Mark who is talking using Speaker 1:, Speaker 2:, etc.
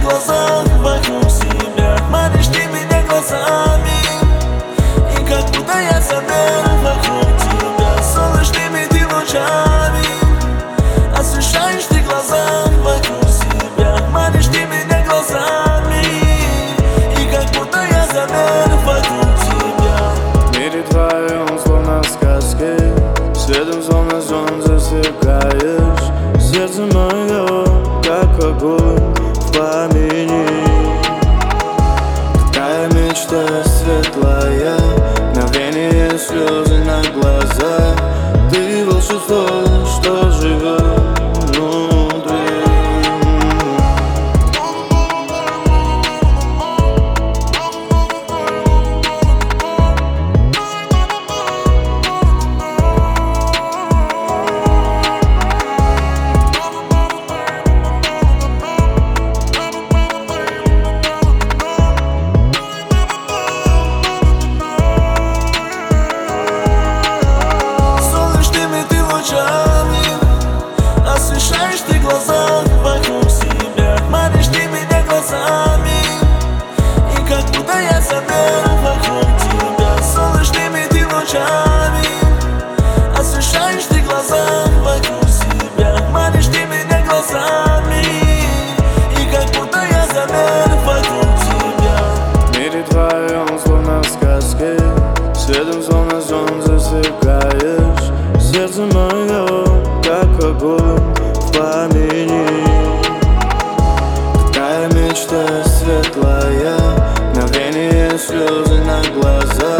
Speaker 1: глазах вокруг себя, манишь ты меня глазами, и как будто я замер вокруг тебя солнечными ты лучами. Освещаешь ты глаза вокруг себя, манишь ты меня глазами, и как будто я замер вокруг тебя.
Speaker 2: В мире твоем, словно в сказке, светом словно сон засыпаешь. Сердце мое, как огонь в пламени. Такая мечта светлая, мгновение, слезы на глазах. Ты волшебство, что живет внутри.
Speaker 1: Освещаешь ты глаза вокруг себя, манишь ты меня глазами, и как будто я замер вокруг тебя солнечными ты лучами. Освещаешь ты глаза вокруг себя, манишь ты меня глазами, и как будто я замер вокруг тебя.
Speaker 2: В мире твоем, словно в сказке, светом словно сон засыпаешь. Сердце мое, как огонь в пламени. Такая мечта светлая, мгновение, слезы на глазах.